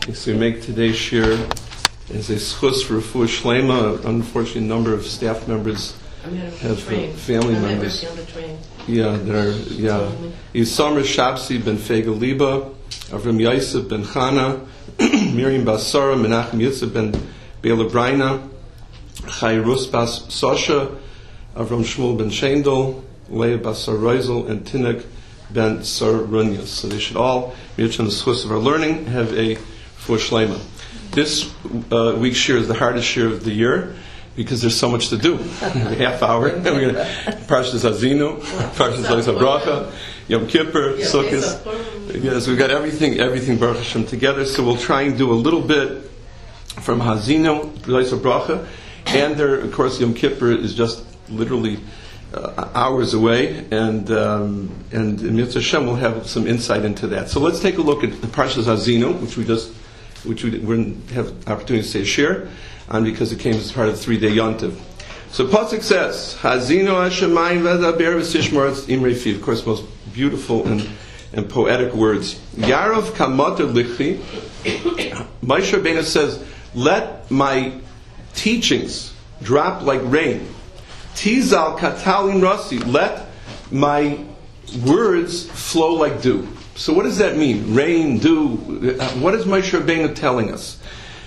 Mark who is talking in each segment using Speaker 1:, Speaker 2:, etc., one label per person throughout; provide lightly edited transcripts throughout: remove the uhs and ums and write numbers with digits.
Speaker 1: So we make today's shir as a schus for Refuah Shlema. Unfortunately, a number of staff members have family members. Yeah, there are. Yeah, Yisamar Shabsi ben Fega Liba, Avram Yosef ben Chana, Miriam Basara, Menachem Yitzhak ben Bela Braina, Chai Rus Bas Sasha, Avram Shmuel ben Shendel, Leah Basar Reisel, and Tinek ben Sar Runyas. So they should all, Mirch on the schus of our learning, have a Refuah Shlema. This week's shir is the hardest shir of the year because there's so much to do. A half hour. We're going to Parshas Hazinu, Parshas Lois HaBracha, Yom Kippur, Sukkot. Yes, we've got everything Baruch Hashem together. So we'll try and do a little bit from Hazinu, Lois HaBracha, and there, of course, Yom Kippur is just literally hours away, and Mitzvah Hashem will have some insight into that. So let's take a look at the Parshas Hazinu, which we didn't have opportunity to say share on because it came as part of the 3-day yontiv. So Pasuk says, Hazinu Hashemayim v'adaber v'sishmor imrei fiv. Of course, most beautiful and poetic words. Yarav kamater lichi. Moshe Rabbeinu says, let my teachings drop like rain. Tizal katalin rasi. Let my words flow like dew. So what does that mean? Rain, dew. What is Moshe Rabbeinu telling us?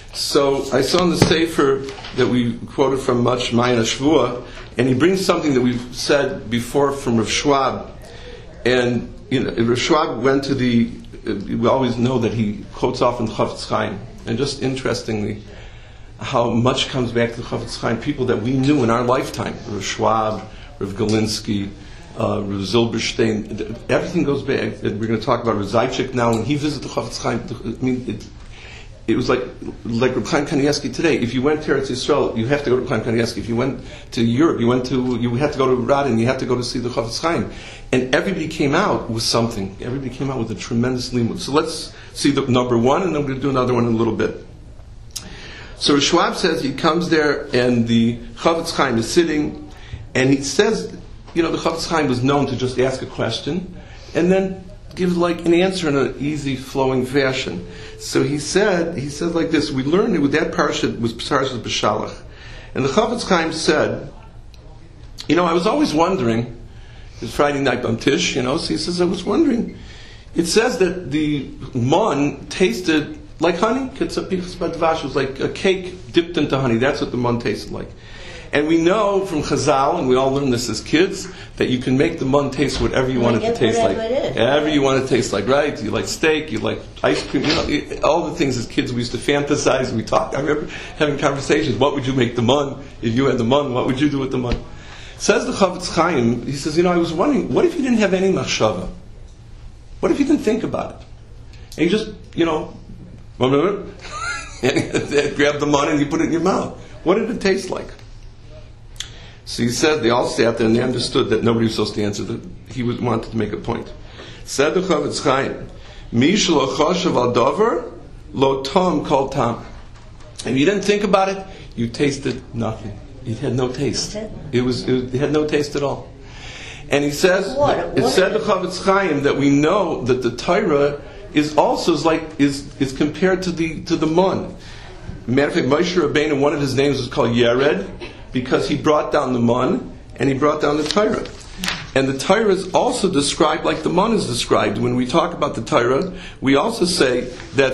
Speaker 1: So I saw in the Sefer that we quoted from Much Mayan Shvua, and he brings something that we've said before from Rav Schwab. And Rav Schwab went to we always know that he quotes often the Chafetz Chaim. And just interestingly, how much comes back to the Chafetz Chaim, people that we knew in our lifetime. Rav Schwab, Rav Galinsky, Rav Zilberstein, everything goes back. We're going to talk about Rav Zaychik now. When he visited the Chafetz Chaim, I mean, it was like Rav Chaim Kanievsky today. If you went to Eretz Yisrael, you have to go to Rav Chaim Kanievsky. If you went to Europe, you had to go to Radin, you had to go to see the Chafetz Chaim. And everybody came out with something. Everybody came out with a tremendous limud. So let's see the number one, and then we're going to do another one in a little bit. So Rav Schwab says he comes there, and the Chafetz Chaim is sitting, and he says, the Chafetz Chaim was known to just ask a question and then give like an answer in an easy flowing fashion. So he said like this. We learned with that parsha was Parshas B'Shalach, and the Chafetz Chaim said, I was always wondering. It was Friday night on Tish, so he says I was wondering. It says that the man tasted like honey. It was like a cake dipped into honey. That's what the man tasted like. And we know from Chazal, and we all learned this as kids, that you can make the mun taste whatever you want it to taste like. Whatever you want it to taste like, right? You like steak, you like ice cream, all the things as kids we used to fantasize. We talked. I remember having conversations. What would you make the mun? If you had the mun, what would you do with the mun? Says the Chafetz Chaim, he says, I was wondering, what if you didn't have any machshava? What if you didn't think about it? And you just, grab the mun and you put it in your mouth. What did it taste like? So he said, they all sat there and they understood that nobody was supposed to answer. That he wanted to make a point. Said the Chafetz Chaim, Mi shelo choshev al davar, lo tom kol tam. And if you didn't think about it, you tasted nothing. It had no taste. It had no taste at all. And he says, it said the Chafetz Chaim that we know that the Torah is also is compared to the mun. Matter of fact, Moshe Rabbeinu, one of his names was called Yered, because he brought down the mun and he brought down the Torah. And the Torah is also described like the mun is described. When we talk about the Torah, we also say that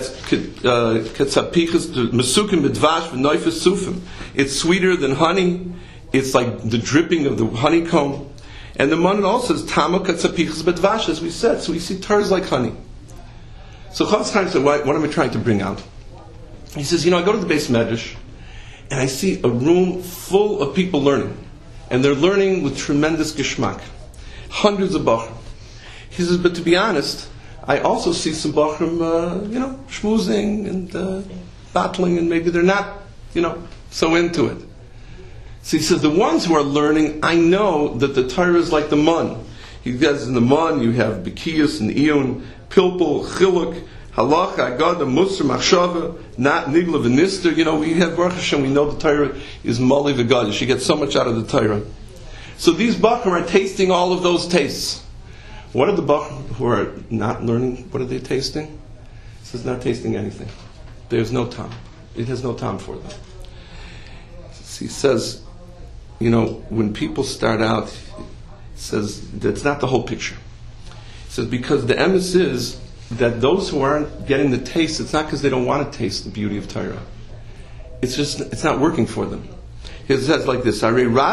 Speaker 1: it's sweeter than honey. It's like the dripping of the honeycomb. And the mun also says Tama katzapichas bedvash, as we said. So we see Torah is like honey. So Chafetz Chaim said, what am I trying to bring out? He says, I go to the Beis Medrash, and I see a room full of people learning. And they're learning with tremendous geschmack. Hundreds of bachrim. He says, but to be honest, I also see some bachrim, schmoozing and battling, and maybe they're not, so into it. So he says, the ones who are learning, I know that the Torah is like the mun. He says, in the mun, you have Bekiyus and Iyun, Pilpul, Chiluk, Halacha, Agada, Musar, Machshava, not Nigla, V'Nister. We have Baruch Hashem, we know the Torah is Mali V'Gad. She gets so much out of the Torah. So these Bachar are tasting all of those tastes. What are the Bachar who are not learning? What are they tasting? It says not tasting anything. There's no time. It has no time for them. He says, when people start out, he says that's not the whole picture. He says because the emes is that those who aren't getting the taste, it's not because they don't want to taste the beauty of Torah. It's not working for them. He says like this: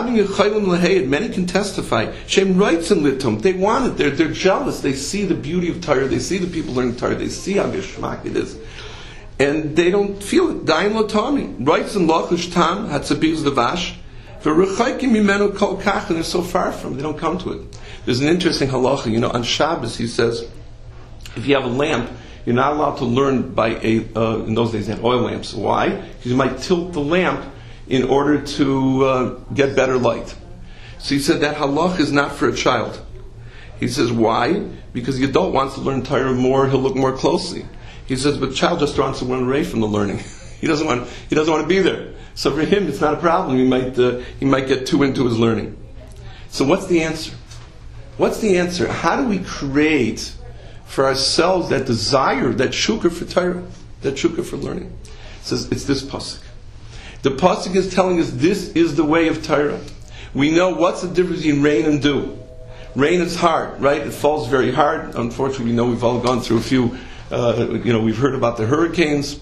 Speaker 1: many can testify. Shem writes in litum. They want it. They're jealous. They see the beauty of Torah. They see the people learning Torah. They see how geschmack it is, and they don't feel it. Daim lo tami. Writes in lachush tam hatzabiz levash. V'rechaykim mimenu kol kach, and they're so far from it, they don't come to it. There's an interesting halacha. On Shabbos he says, if you have a lamp, you're not allowed to learn by in those days they had oil lamps. Why? Because you might tilt the lamp in order to get better light. So he said that halach is not for a child. He says, why? Because the adult wants to learn Torah more, he'll look more closely. He says, but the child just wants to run away from the learning. He doesn't want to be there. So for him, it's not a problem. He might get too into his learning. So what's the answer? What's the answer? How do we create for ourselves that desire, that shukar for Torah, that shukar for learning? It says it's this pasuk. The pasuk is telling us this is the way of Torah. We know what's the difference between rain and dew. Rain is hard, right? It falls very hard. Unfortunately, we know we've all gone through a few. We've heard about the hurricanes.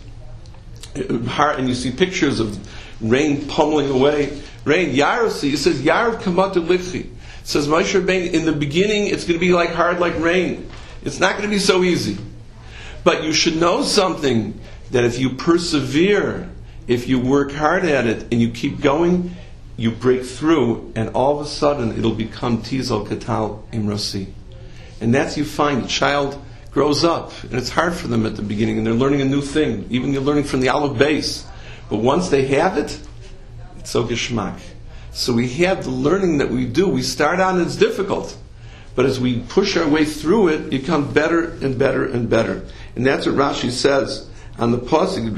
Speaker 1: And you see pictures of rain pummeling away. Rain, Yarosi, it says Yarav Kamata Lichi. It says Moshe Rabbeinu, in the beginning it's going to be hard like rain. It's not going to be so easy. But you should know something, that if you persevere, if you work hard at it and you keep going, you break through, and all of a sudden it'll become Tizal Katal Imrosi. And that's, you find, the child grows up, and it's hard for them at the beginning, and they're learning a new thing. Even they're learning from the Aleph base. But once they have it, it's so geschmack. So we have the learning that we do. We start out and it's difficult. But as we push our way through it, it becomes better and better and better. And that's what Rashi says on the pasuk.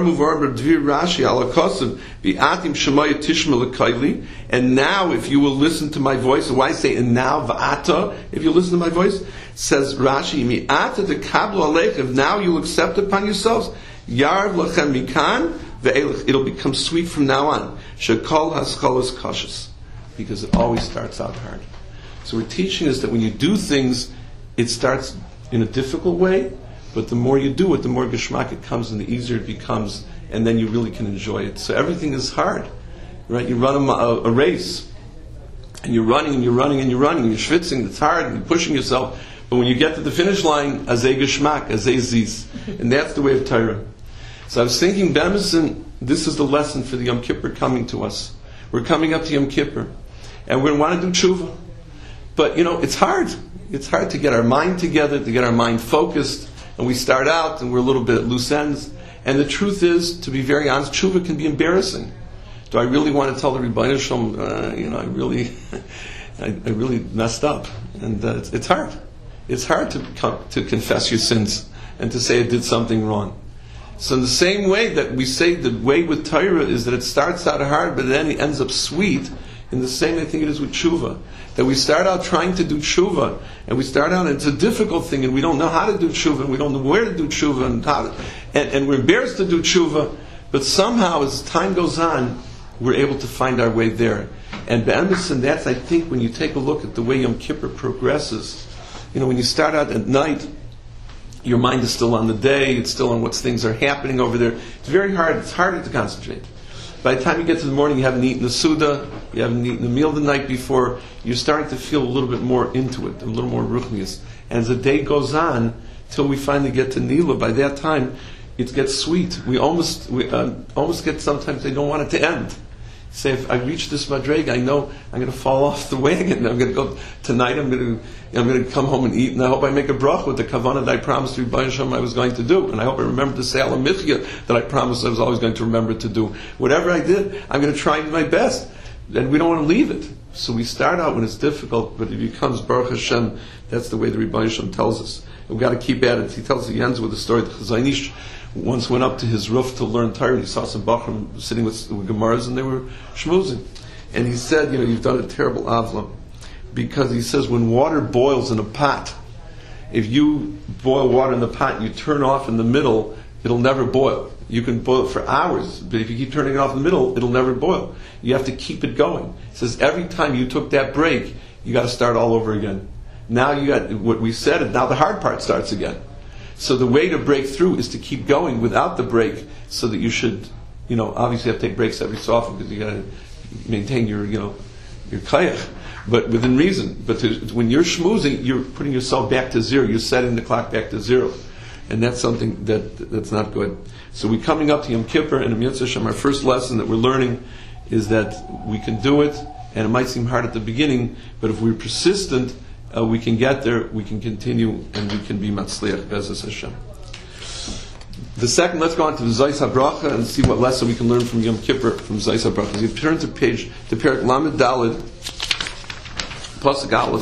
Speaker 1: And now, if you will listen to my voice, why say and now va'ata? If you listen to my voice, says Rashi, mi'ata dekablu aleichem. Now you'll accept upon yourselves. Yarv lachem mikan ve'elech. It'll become sweet from now on. Shekol hascholos kashus, because it always starts out hard. So we're teaching us that when you do things, it starts in a difficult way, but the more you do it, the more geschmack it comes and the easier it becomes, and then you really can enjoy it. So everything is hard, right? You run a race, and you're running and you're running and you're running, and you're schwitzing, it's hard, and you're pushing yourself, but when you get to the finish line, azay geschmack, azay ziz, and that's the way of Torah. So I was thinking, B'emerson, this is the lesson for the Yom Kippur coming to us. We're coming up to Yom Kippur, and we're going to want to do tshuva. But, it's hard. It's hard to get our mind together, to get our mind focused. And we start out and we're a little bit at loose ends. And the truth is, to be very honest, tshuva can be embarrassing. Do I really want to tell the Rebbeinu Shalom, I really messed up. And it's hard. It's hard to confess your sins and to say I did something wrong. So in the same way that we say the way with Torah is that it starts out hard, but then it ends up sweet, in the same way I think it is with tshuva. That we start out trying to do tshuva, and we start out, and it's a difficult thing, and we don't know how to do tshuva, and we don't know where to do tshuva, and we're embarrassed to do tshuva, but somehow as time goes on, we're able to find our way there. And B'emerson, that's, I think, when you take a look at the way Yom Kippur progresses, when you start out at night, your mind is still on the day, it's still on what things are happening over there. It's very hard, it's harder to concentrate. By the time you get to the morning, you haven't eaten the Suda, you haven't eaten the meal the night before, you're starting to feel a little bit more into it, a little more ruchnius. And as the day goes on, till we finally get to Nila, by that time, it gets sweet. We almost get, sometimes they don't want it to end. Say, if I reach this madrega, I know I'm going to fall off the wagon. I'm going to go tonight. I'm going to come home and eat, and I hope I make a bracha with the kavanah that I promised to Rebbeinu Shalom I was going to do, and I hope I remember to say Alam Michya that I promised I was always going to remember to do. Whatever I did, I'm going to try my best, and we don't want to leave it. So we start out when it's difficult, but it becomes Baruch Hashem. That's the way the Rebbeinu Shalom tells us. And we've got to keep at it. He ends with a story. The Chazon Ish once went up to his roof to learn Torah, and he saw some Bachrim sitting with Gemaras, and they were schmoozing. And he said, you've done a terrible avla. Because he says, when water boils in a pot, if you boil water in the pot and you turn off in the middle, it'll never boil. You can boil it for hours, but if you keep turning it off in the middle, it'll never boil. You have to keep it going. It says every time you took that break, you got to start all over again. Now you got what we said, and now the hard part starts again. So the way to break through is to keep going without the break, so that you should, obviously have to take breaks every so often because you got to maintain your kayach, but within reason. But when you're schmoozing, you're putting yourself back to zero. You're setting the clock back to zero, and that's something that's not good. So we're coming up to Yom Kippur, and in Mitzvah Hashem, our first lesson that we're learning is that we can do it, and it might seem hard at the beginning, but if we're persistent, we can get there, we can continue, and we can be Matzliach, Be'ezus Hashem. The second, let's go on to the Zayis HaBracha and see what lesson we can learn from Yom Kippur, from Zayis HaBracha. As you turn to Perek Lamed Daled, Pasuk Aleph.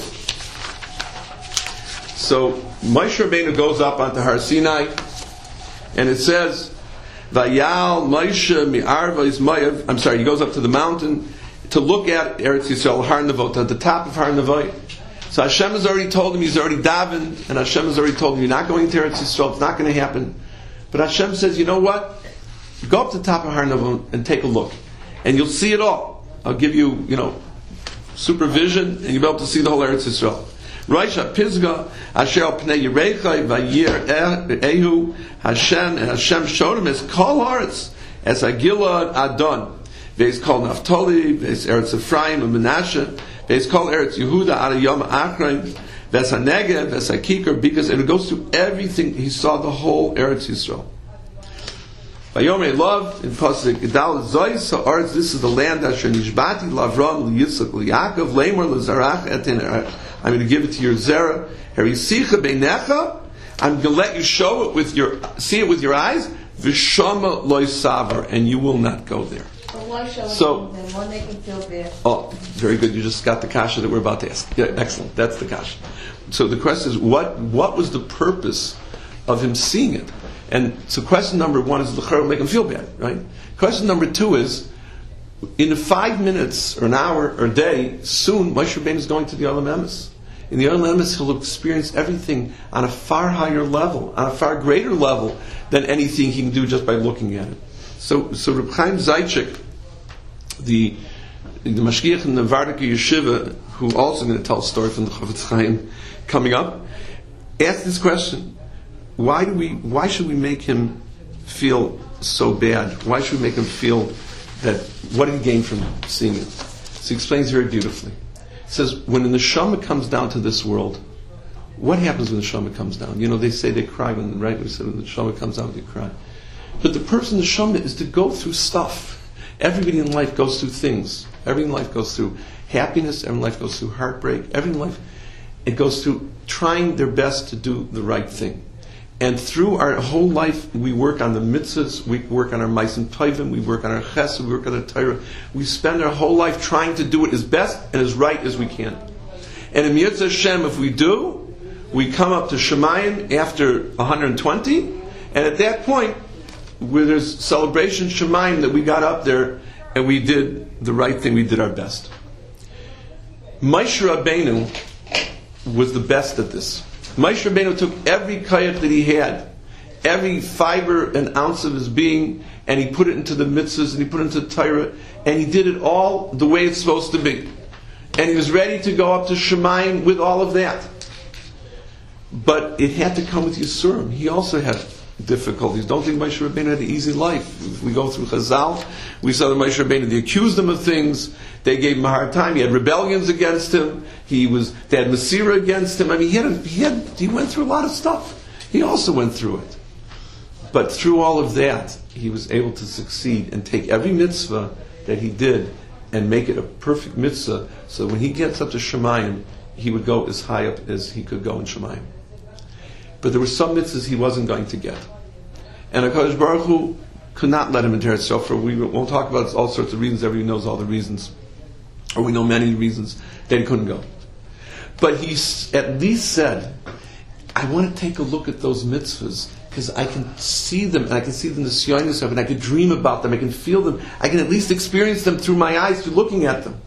Speaker 1: So, Moshe Rabbeinu goes up onto Har Sinai, and it says, Vayal Moshe mi'arvos Moav. I'm sorry, he goes up to the mountain to look at Eretz Yisrael, Har Nevot, at the top of Har Nevot. So Hashem has already told him, he's already davened, and Hashem has already told him, you're not going to Eretz Yisrael, it's not going to happen. But Hashem says, you know what? Go up to the top of Har Nevot and take a look. And you'll see it all. I'll give you, supervision, and you'll be able to see the whole Eretz Yisrael. Raisha Pisgah, Asher al Pnei Yerechai, Vayir Ehu, Hashem, and Hashem showed him as Kol Haaretz, as Agilad Adon. Veis Kol Naftali, Veis Eretz Ephraim, and Menashe, Veis Kol Eretz Yehuda, Ada Yom Achraim, Veis HaNegev, Veis HaKikar, because it goes through everything. He saw the whole Eretz Yisrael. Vayomei Love, in Pasuk Gedal Zois Haaretz, this is the land Asher Nishbati Lavram Yitzchak Yaakov Lemor Lazarach Etin. I'm going to give it to your Zerah. Harisicha Beinecha. I'm going to let you see it with your eyes. V'shama loy savar, and you will not go there.
Speaker 2: Why show it then? Why make him feel bad?
Speaker 1: Oh, very good. You just got the kasha that we're about to ask. Yeah, excellent. That's the kasha. So the question is, what was the purpose of him seeing it? And so question number one is l'chara make him feel bad, right? Question number two is, in 5 minutes or an hour or a day, soon Moshe Rabbeinu is going to the Olam Emes. In the Olam Emes, he'll experience everything on a far higher level, on a far greater level than anything he can do just by looking at it. So Reb Chaim Zaychik, the Mashgiach in the Vardika Yeshiva, who also going to tell a story from the Chofetz Chaim coming up, asked this question: Why should we make him feel so bad? Why should we make him feel that what did he gain from seeing it? So he explains very beautifully. He says, when the neshama comes down to this world, what happens when the neshama comes down? They say they cry when the neshama comes out, they cry. But the purpose of the neshama is to go through stuff. Everybody in life goes through things. Everybody in life goes through happiness. Everyone in life goes through heartbreak. Everyone in life, it goes through trying their best to do the right thing. And through our whole life, we work on the mitzvahs, we work on our ma'asim tovim, we work on our chesed, we work on our Torah. We spend our whole life trying to do it as best and as right as we can. And in Mitzvah Hashem, if we do, we come up to Shemayim after 120, and at that point, where there's celebration Shemayim that we got up there and we did the right thing, we did our best. Moshe Rabbeinu was the best at this. Moshe Rabbeinu took every kayach that he had, every fiber and ounce of his being, and he put it into the mitzvahs, and he put it into the Torah, and he did it all the way it's supposed to be. And he was ready to go up to Shemayim with all of that. But it had to come with Yisurim. He also had difficulties. Don't think Moshe Rabbeinu had an easy life. If we go through Chazal, we saw that Moshe Rabbeinu, they accused him of things, they gave him a hard time, he had rebellions against him, they had Masira against him. I mean, he went through a lot of stuff. He also went through it. But through all of that, he was able to succeed and take every mitzvah that he did and make it a perfect mitzvah, so when he gets up to Shemayim, he would go as high up as he could go in Shemayim. But there were some mitzvahs he wasn't going to get. And HaKadosh Baruch Hu could not let him into Eretz Yisrael. We won't talk about all sorts of reasons. Everybody knows all the reasons. Or we know many reasons that he couldn't go. But he at least said, I want to take a look at those mitzvahs because I can see them, and I can see them the Sionis of, and I can dream about them, I can feel them, I can at least experience them through my eyes, through looking at them.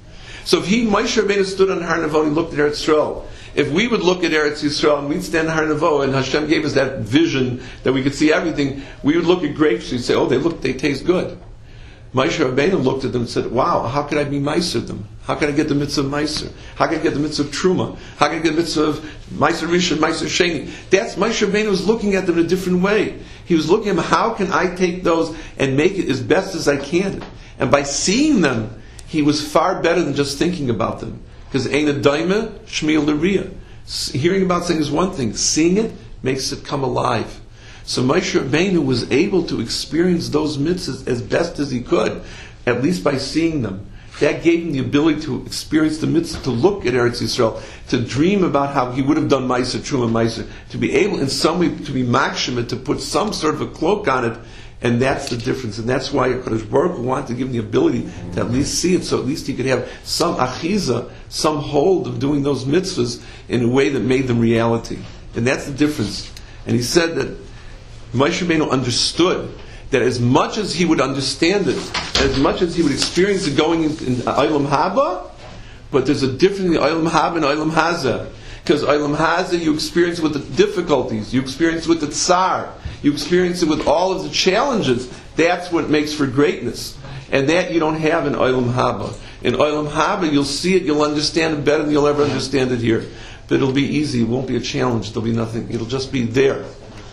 Speaker 1: So if Moshe Rabbeinu stood on Har Nevo and looked at Eretz Yisrael, if we would look at Eretz Yisrael and we'd stand on Har Nevo and Hashem gave us that vision that we could see everything, we would look at grapes and we'd say, oh, they taste good. Moshe Rabbeinu looked at them and said, wow, how could I be Meiser them? How can I get the mitzvah of Meiser? How can I get the mitzvah of Truma? How can I get the mitzvah of Meiser Rishon, Meiser Sheni? That's Moshe Rabbeinu was looking at them in a different way. He was looking at them, how can I take those and make it as best as I can? And by seeing them, he was far better than just thinking about them. Because Eina Daima, Shmiel L'Riyah. Hearing about something is one thing. Seeing it makes it come alive. So Moshe Rabbeinu was able to experience those mitzvahs as best as he could, at least by seeing them. That gave him the ability to experience the mitzvah, to look at Eretz Yisrael, to dream about how he would have done Meiser, Truma, Meiser, to be able in some way to be makshim, to put some sort of a cloak on it, and that's the difference. And that's why HaKadosh Baruch Hu wanted to give him the ability to at least see it, so at least he could have some achiza, some hold of doing those mitzvahs in a way that made them reality. And that's the difference. And he said that Moshe Rabbeinu understood that as much as he would understand it, as much as he would experience it going in Olam Haba, but there's a difference in Olam Haba and Olam Hazeh. Because Olam Hazeh you experience with the difficulties, you experience with the tsar, you experience it with all of the challenges. That's what makes for greatness. And that you don't have in Olam Haba. In Olam Haba you'll see it, you'll understand it better than you'll ever understand it here. But it'll be easy, it won't be a challenge, there'll be nothing, it'll just be there.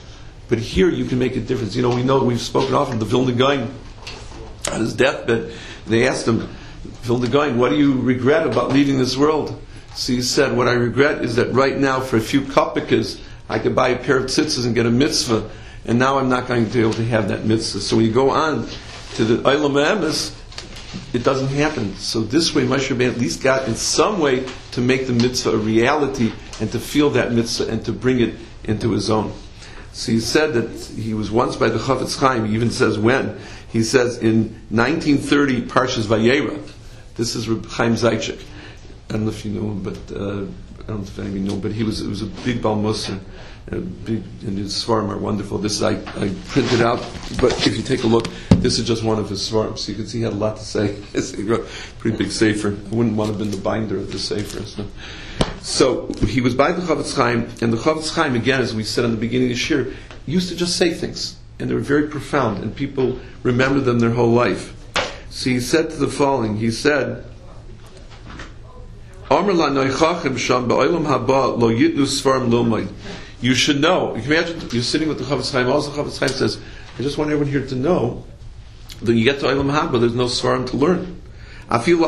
Speaker 1: But here you can make a difference. You know, we've spoken often, the Vilna Gaon, on his deathbed, they asked him, Vilna Gaon, what do you regret about leaving this world? So he said, what I regret is that right now, for a few kopikas, I could buy a pair of tzitzis and get a mitzvah, and now I'm not going to be able to have that mitzvah. So when you go on to the Olam Emes, it doesn't happen. So this way, Moshe Rabbeinu at least got in some way to make the mitzvah a reality, and to feel that mitzvah, and to bring it into his own. So he said that he was once by the Chafetz Chaim. He even says when. He says in 1930, Parshas Vayera. This is Reb Chaim Zaitchik. I don't know if you know him, but I don't know if anybody knows. But it was a big Baal Musar, and his svarim are wonderful. This I printed out, but if you take a look, this is just one of his svarim. So you can see he had a lot to say. He wrote a pretty big sefer. I wouldn't want to have been the binder of the sefer. So he was by the Chafetz Chaim, and the Chafetz Chaim, again, as we said in the beginning of the shir, used to just say things, and they were very profound, and people remember them their whole life. So he said to the following, he said, you should know, you can imagine you're sitting with the Chafetz Chaim, also the Chafetz Chaim says, I just want everyone here to know that you get to Olam Haba, there's no svarim to learn. Even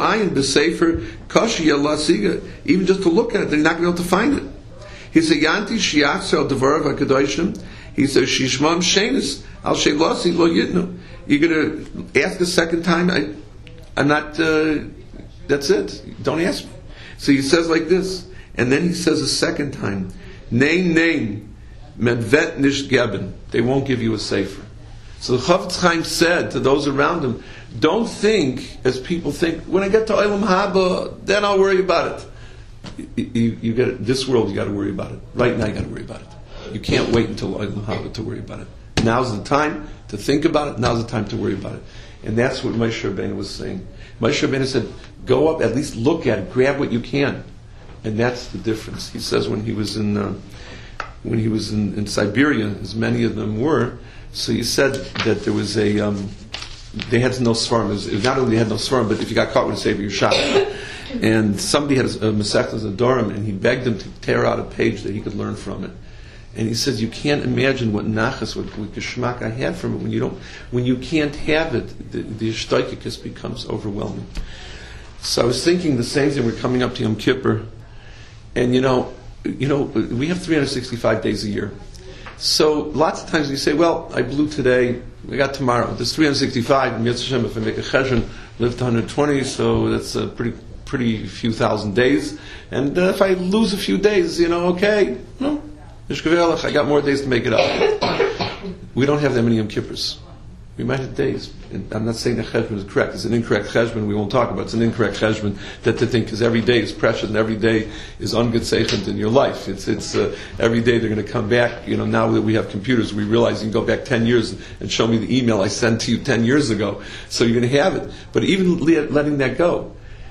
Speaker 1: just to look at it, they're not going to be able to find it. He said, Yanti shiachzer al devarav hakadoshim. He says, Shishmam shenis al shelosi lo yitnu. You're going to ask a second time. I'm not. That's it. Don't ask me. So he says like this, and then he says a second time, Nein, medvet nish geben. They won't give you a sefer. So the Chafetz Chaim said to those around him, don't think as people think, when I get to Olam Haba, then I'll worry about it. You get it, this world, you got to worry about it. Right now, you got to worry about it. You can't wait until Olam Haba to worry about it. Now's the time to think about it. Now's the time to worry about it. And that's what Moshe Rabbeinu was saying. Moshe Rabbeinu said, go up, at least look at it, grab what you can. And that's the difference. He says when he was in Siberia, as many of them were, so he said that there was a, they had no svarim. Not only they had no svarim, but if you got caught with a sefer, you're shot. And somebody had a Masechtas Nedarim, and he begged him to tear out a page that he could learn from it. And he says, you can't imagine what nachas, what geschmack I had from it. When you can't have it, the shtoikikis becomes overwhelming. So I was thinking the same thing. We're coming up to Yom Kippur, and we have 365 days a year. So lots of times you say, well, I blew today, I got tomorrow. There's 365, and Yetzer Hashem, if I make a cheshbon, live to 120, so that's a pretty few thousand days. And if I lose a few days, okay, no, I got more days to make it up. We don't have that many Yom Kippurs. We might have days. And I'm not saying that cheshbon is correct. It's an incorrect cheshbon we won't talk about. It's an incorrect cheshbon that to think because every day is precious and every day is ungetzeichent in your life. It's every day they're going to come back. Now that we have computers, we realize you can go back 10 years and show me the email I sent to you 10 years ago. So you're going to have it. But even letting that go,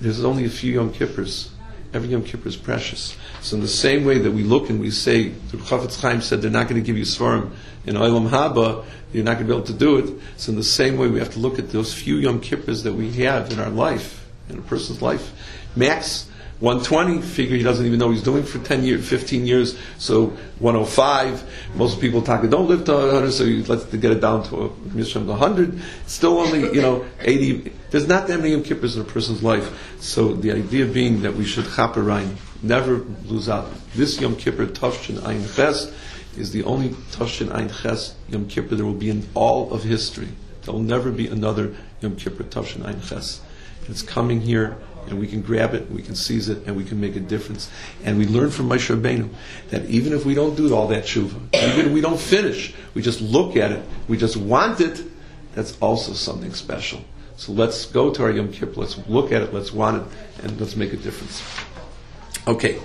Speaker 1: there's only a few Yom Kippurs. Every Yom Kippur is precious. So in the same way that we look and we say, the Chafetz Chaim said they're not going to give you Svarim in Olam Haba, you're not going to be able to do it. So in the same way we have to look at those few Yom Kippurs that we have in our life, in a person's life. Max 120, figure he doesn't even know what he's doing for 10 years, 15 years, so 105. Most people talk, don't live to 100, so you let's get it down to 100. It's still only, 80. There's not that many Yom Kippurs in a person's life. So the idea being that we should chaperein, never lose out. This Yom Kippur, Tafshin Ayin Ches, is the only Tafshin Ayin Ches Yom Kippur there will be in all of history. There will never be another Yom Kippur, Tafshin Ayin Ches. It's coming here, and we can grab it, we can seize it, and we can make a difference. And we learn from Moshe Rabbeinu that even if we don't do all that tshuva, even if we don't finish, we just look at it, we just want it, that's also something special. So let's go to our Yom Kippur, let's look at it, let's want it, and let's make a difference. Okay.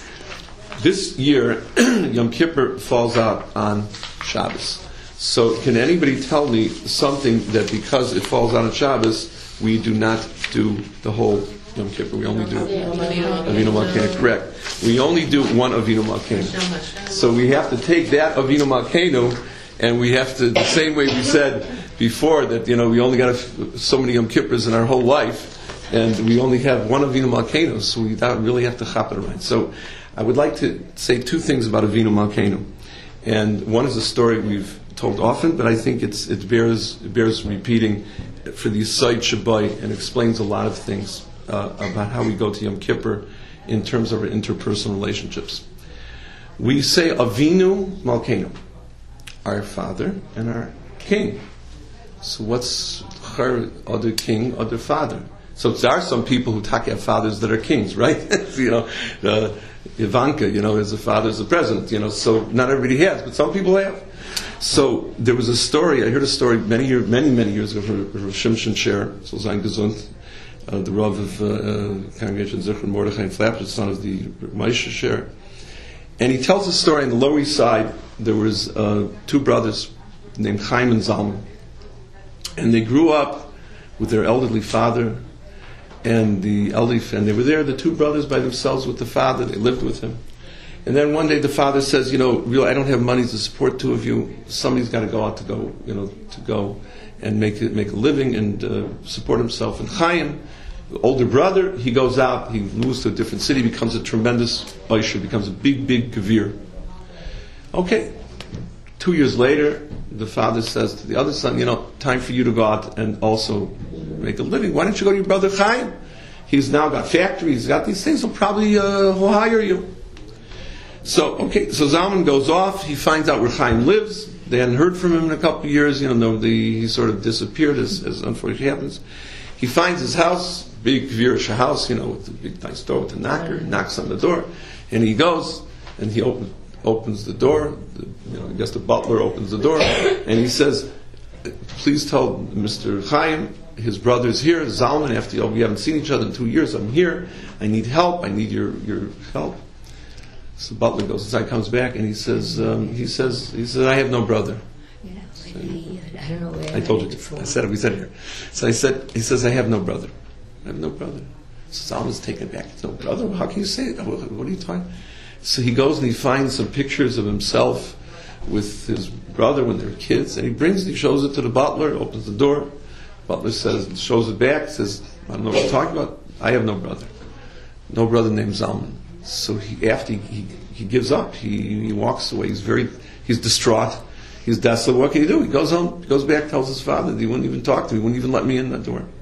Speaker 1: This year, Yom Kippur falls out on Shabbos. So can anybody tell me something that because it falls out on Shabbos, we do not do the whole Yom Kippur? We only do Avinu Malkeinu. Correct. We only do one Avinu Malkeinu. So we have to take that Avinu Malkeinu, and we have to, the same way we said before that we only got so many Yom Kippurs in our whole life, and we only have one Avinu Malkeinu, so we don't really have to chop it around. So I would like to say two things about Avinu Malkeinu, and one is a story we've told often, but I think it bears repeating for the Yisod Shabbai, and explains a lot of things about how we go to Yom Kippur in terms of our interpersonal relationships. We say Avinu Malkeinu, our Father and our King. So what's her other king, other father? So there are some people who have fathers that are kings, right? Ivanka, is a father, is a president, so not everybody has, but some people have. So there was a story, I heard a story many years ago from Rav Shimshon Sher, so Zayin Gesund, the Rav of Congregation Zichron Mordechai Flapper, son of the Moshe Sher. And he tells a story on the Lower East Side. There was two brothers named Chaim and Zalman. And they grew up with their elderly father, and they were there, the two brothers by themselves with the father, they lived with him. And then one day the father says, really, I don't have money to support two of you. Somebody's got to go out to go and make a living and support himself. And Chaim, the older brother, he goes out, he moves to a different city, becomes a tremendous Baisha, becomes a big Kavir. Okay. 2 years later, the father says to the other son, time for you to go out and also make a living. Why don't you go to your brother Chaim? He's now got factories, he's got these things, he'll probably he'll hire you. So Zalman goes off, he finds out where Chaim lives. They hadn't heard from him in a couple of years, he sort of disappeared, as unfortunately happens. He finds his house, big Virish house, with a big nice door with a knocker, knocks on the door, and he goes, and he opens the door, I guess the butler opens the door, and he says, please tell Mr. Chaim, his brother's here, Zalman, after we haven't seen each other in 2 years, I'm here, I need help, I need your help. So the butler goes inside, comes back, and he says, I have no brother. So, I don't know where I told you. We said it here. So he says, I have no brother. I have no brother. So Zalman's taken back. No brother? How can you say it? What are you talking? So he goes and he finds some pictures of himself with his brother when they were kids, and he shows it to the butler, opens the door. Butler shows it back, says, I don't know what you're talking about. I have no brother. No brother named Zalman. So after he gives up, he walks away. He's distraught. He's desolate. What can he do? He goes home, goes back, tells his father that he wouldn't even talk to me, he wouldn't even let me in that door.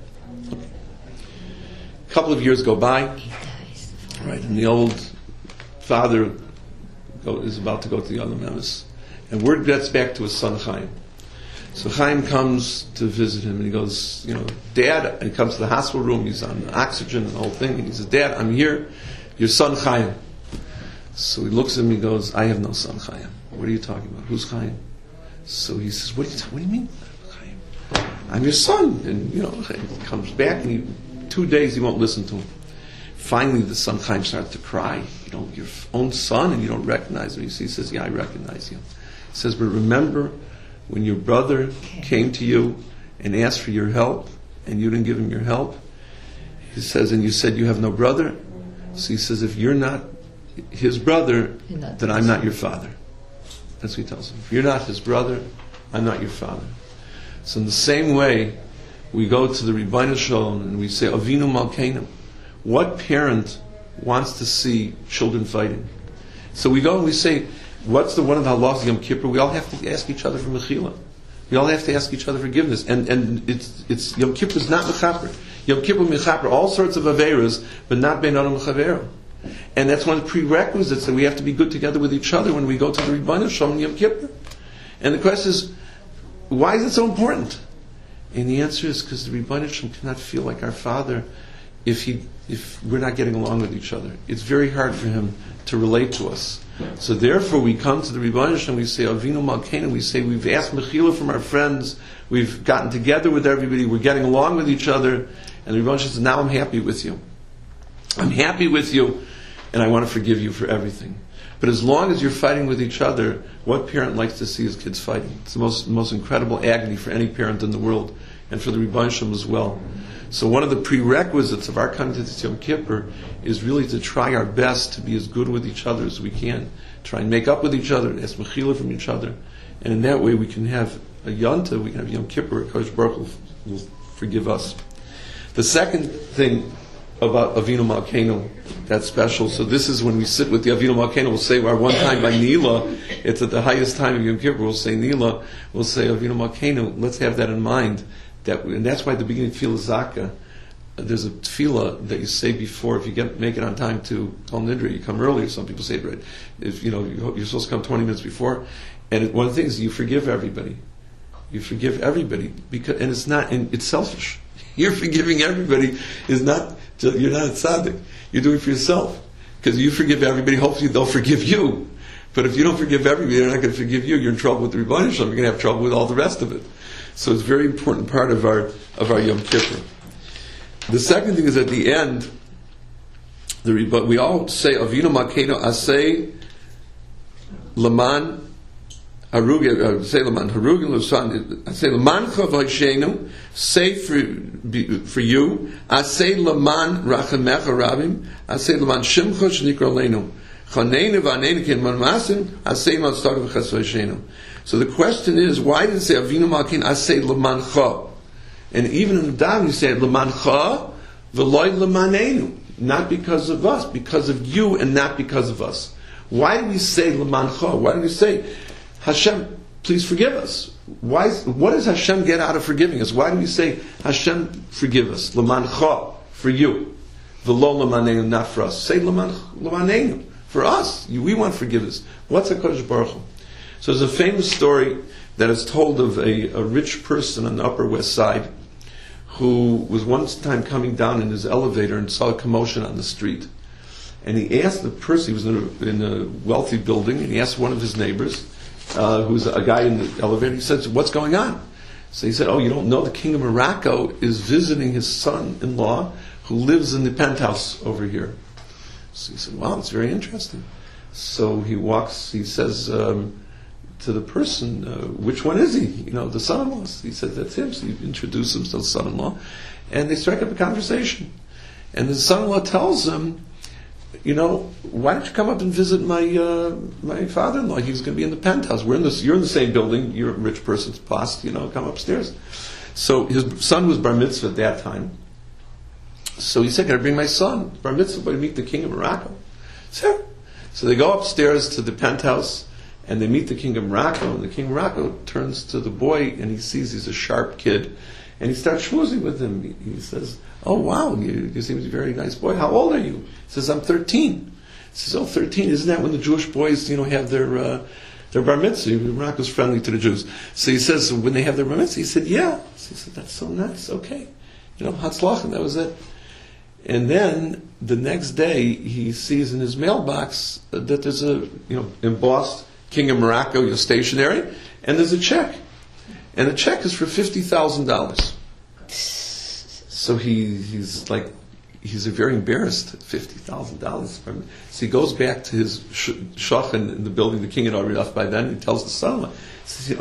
Speaker 1: A couple of years go by, right, and the old father is about to go to the other Memes. And word gets back to his son Chaim. So Chaim comes to visit him, and he goes, Dad, and he comes to the hospital room, he's on oxygen and the whole thing, and he says, Dad, I'm here, your son Chaim. So he looks at him, he goes, I have no son Chaim. What are you talking about? Who's Chaim? So he says, what do you mean? Chaim? I'm your son. And, Chaim comes back, and 2 days he won't listen to him. Finally, the son Chaim starts to cry. Your own son, and you don't recognize him. He says, yeah, I recognize you. He says, but remember when your brother came to you and asked for your help, and you didn't give him your help? He says, and you said you have no brother? So he says, if you're not his brother, then I'm not your father. That's what he tells him. If you're not his brother, I'm not your father. So in the same way, we go to the Ribbono Shel Olam and we say, Avinu Malkeinu. What parent wants to see children fighting? So we go and we say, what's one of the halachas of Yom Kippur? We all have to ask each other for mechila. We all have to ask each other forgiveness. And it's Yom Kippur is not mechaper. Yom Kippur mechaper all sorts of averas, but not bein adam l'chavero. And that's one of the prerequisites, that we have to be good together with each other when we go to the Ribbono Shel Olam Yom Kippur. And the question is, why is it so important? And the answer is because the Ribbono Shel Olam cannot feel like our Father if we're not getting along with each other. It's very hard for him to relate to us. So therefore we come to the Ribbono Shel Olam, we say, Avinu Malkeinu, we say we've asked mechila from our friends, we've gotten together with everybody, we're getting along with each other, and the Ribbono Shel Olam says, now I'm happy with you. I'm happy with you, and I want to forgive you for everything. But as long as you're fighting with each other, what parent likes to see his kids fighting? It's the most incredible agony for any parent in the world, and for the Ribbono Shel Olam as well. So one of the prerequisites of our coming to this Yom Kippur is really to try our best to be as good with each other as we can. Try and make up with each other, ask mechila from each other. And in that way we can have a Yonta, we can have Yom Kippur, Kodesh Baruch Hu will forgive us. The second thing about Avinu Malkeinu that's special, so this is when we sit with the Avinu Malkeinu, we'll say our one time by Nila, it's at the highest time of Yom Kippur, we'll say Nila, we'll say Avinu Malkeinu, let's have that in mind. And that's why at the beginning of Tefillah Zaka, there's a tefillah that you say before. If you make it on time to Kol Nidra, you come earlier. Some people say it right. If you're supposed to come 20 minutes before. And one of the things is you forgive everybody. You forgive everybody and it's selfish. You're forgiving everybody you're not a tzaddik. You're doing it for yourself because you forgive everybody. Hopefully they'll forgive you. But if you don't forgive everybody, they're not going to forgive you. You're in trouble with the Ribbono Shel Olam. You're going to have trouble with all the rest of it. So it's a very important part of our Yom Kippur. The second thing is at the end, we all say Avinu Malkeinu Aseh Laman Harugin, say Laman Harugin Lusan, I say Laman Chavayshenu, say for you, Aseh Laman Rachamecha Rabim, Aseh Laman Shimcha Shnikra Leinu, Chaneinu Vaneinu Kin Man Masim, Aseh Man Stagav Chasvayshenu. So the question is, why did it say Avinu Malkeinu Aseh Lamancha? And even in the Daven you say Lamancha v'loy Lamanenu, not because of us, because of you, and not because of us. Why do we say Lamancha? Why do we say Hashem, please forgive us? What does Hashem get out of forgiving us? Why do we say Hashem, forgive us? Lamancha, for you, v'lo Lamanenu, not for us. Say Lamanenu, for us. We want forgiveness. What's HaKadosh Baruch Hu? So there's a famous story that is told of a rich person on the Upper West Side who was one time coming down in his elevator and saw a commotion on the street. And he asked the person, he was in a wealthy building, and he asked one of his neighbors, who's a guy in the elevator, he said, what's going on? So he said, you don't know the king of Morocco is visiting his son-in-law who lives in the penthouse over here. So he said, wow, it's very interesting. So he says, to the person, which one is he? The son-in-law. He said, that's him. So he introduced him to the son-in-law. And they strike up a conversation. And the son-in-law tells him, why don't you come up and visit my father-in-law? He's going to be in the penthouse. You're in the same building. You're a rich person's boss. Come upstairs. So his son was bar mitzvah at that time. So he said, can I bring my son? Bar mitzvah to meet the king of Morocco. Sure. So they go upstairs to the penthouse. And they meet the king of Morocco, and the king of Morocco turns to the boy, and he sees he's a sharp kid, and he starts schmoozing with him. He says, oh wow, you seem to be a very nice boy. How old are you? He says, I'm 13. He says, 13, isn't that when the Jewish boys, have their bar mitzvah? Morocco's friendly to the Jews. So he says, when they have their bar mitzvah, he said, yeah. So he said, that's so nice, okay. Hatzlach, that was it. And then, the next day, he sees in his mailbox that there's a, embossed King of Morocco, stationary, and there's a check. And the check is for $50,000. So he's very embarrassed, $50,000. So he goes back to his shochan in the building. The king had already left by then. He tells the son-in-law, he says,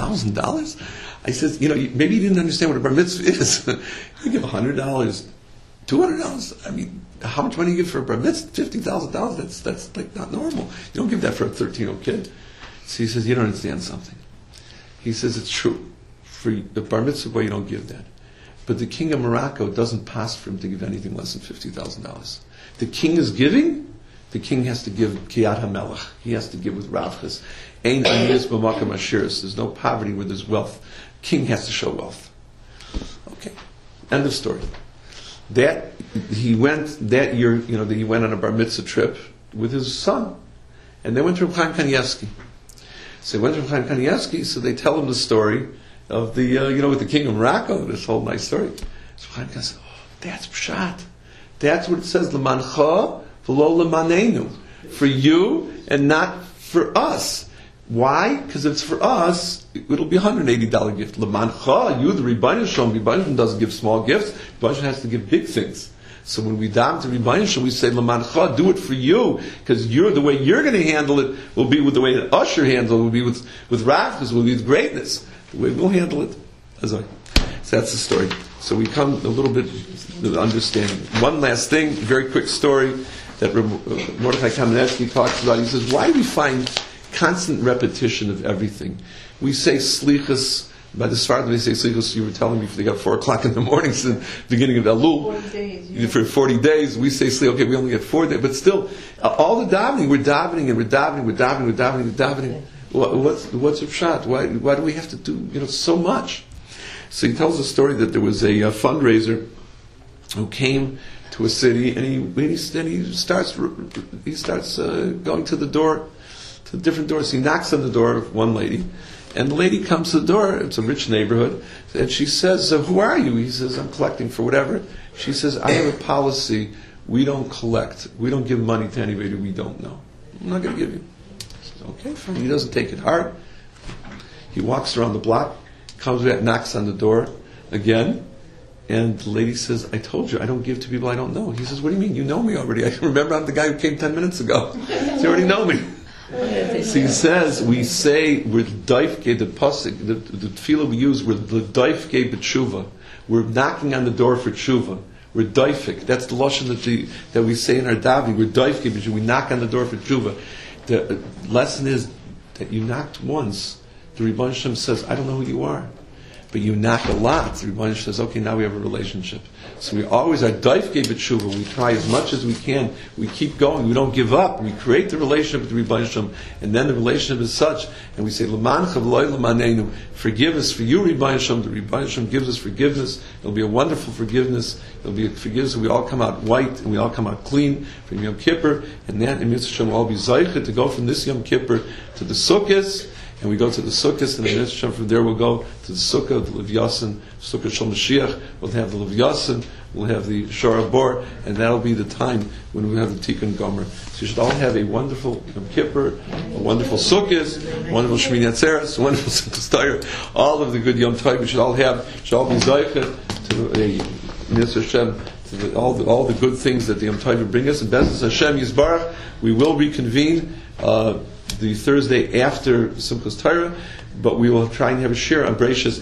Speaker 1: $50,000? I said, maybe you didn't understand what a bar mitzvah is. You give $100
Speaker 3: $200. I mean, how much money you give for a bar mitzvah? $50,000. That's like not normal. You don't give that for a 13-year-old kid. So he says, you don't understand something. He says, it's true. For the bar mitzvah boy, you don't give that. But the king of Morocco doesn't pass for him to give anything less than $50,000. The king is giving. The king has to give Kiyat HaMelech. He has to give with Ravchas. Ein aniyus b'makam ashiris. There's no poverty where there's wealth. King has to show wealth. Okay. End of story. That he went that year, that he went on a bar mitzvah trip with his son, and they went to Reb Chaim Kanievsky. So they went to Reb Chaim Kanievsky. So they tell him the story of the with the king of Morocco. This whole nice story. So Chaim Kanievsky says, "Oh, that's pshat. That's what it says. L'mancha v'lo l'manenu, for you and not for us." Why? Because if it's for us, it'll be $180 gift. L'mancha, you, the Rebbeinu Shalom. Rebbeinu Shalom doesn't give small gifts. Rebbeinu Shalom has to give big things. So when we daven to Rebbeinu Shalom, we say, L'mancha, do it for you. Because the way you're going to handle it will be with the way that Usher handled it, will be with Ravchas, will be with greatness. The way we'll handle it. So that's the story. So we come a little bit to understanding. One last thing, very quick story that Mordechai Kamenetsky talks about. He says, why do we find constant repetition of everything? We say slichas. By the Sfardim, they say slichas. You were telling me if they got 4 o'clock in the morning, it's the beginning of Elul.
Speaker 2: 40 days, yeah.
Speaker 3: For 40 days, we say slichas. Okay, we only get 4 days, but still, all the davening, we're davening and we're davening, we're davening, we're davening, we're davening. What's a pshat? Why do we have to do so much? So he tells a story that there was a fundraiser who came to a city, and he starts going to the door. To different doors. He knocks on the door of one lady, and the lady comes to the door. It's a rich neighborhood, and she says, "Who are you?" He says, "I'm collecting for whatever." She says, "I have a policy. We don't collect. We don't give money to anybody we don't know. I'm not going to give you." He says, "Okay, fine." He doesn't take it hard. He walks around the block, comes back, knocks on the door again, and the lady says, "I told you, I don't give to people I don't know." He says, "What do you mean? You know me already. I remember I'm the guy who came 10 minutes ago. You already know me." So he says, we say, we're daifke, the pasuk, the tefillah we use, we're the daifke b'tshuva. We're knocking on the door for tshuva. We're daifik. That's the lashon that we say in our davening. We're daifke b'tshuva. We knock on the door for tshuva. The lesson is that you knocked once. The Rebbeinu Shalom says, I don't know who you are. But you knock a lot. The Rebbeinu Shalom says, okay, now we have a relationship. So we always are daifke b'tshuva. We try as much as we can. We keep going. We don't give up. We create the relationship with the Rebbeinu Shalom, and then the relationship is such, and we say, L'mancha v'lo l'manenu, forgive us for you, Rebbeinu Shalom. The Rebbeinu Shalom gives us forgiveness. It'll be a wonderful forgiveness. It'll be a forgiveness. We all come out white, and we all come out clean from Yom Kippur, and then in Mitzvah Shalom, we'll all be zaycha to go from this Yom Kippur to the Sukkot. And we go to the Sukkot, and the Mitzvah from there we'll go to the Sukkah, the Levyasin, Sukkah Shal Mashiach. We'll have the Levyasin, we'll have the Shara Bor, and that'll be the time when we have the Tikkun Gomer. So you should all have a wonderful Yom Kippur, a wonderful Sukkot, a wonderful Shmini Atzeres, a wonderful Simchas Torah, all of the good Yom Tov. We should all be Zaycha to a Mitzvah Hashem, to all the good things that the Yom Tov will bring us. And Bezos Hashem Yisbarach, we will reconvene the Thursday after Simchas Torah, but we will try and have a share on Bereishis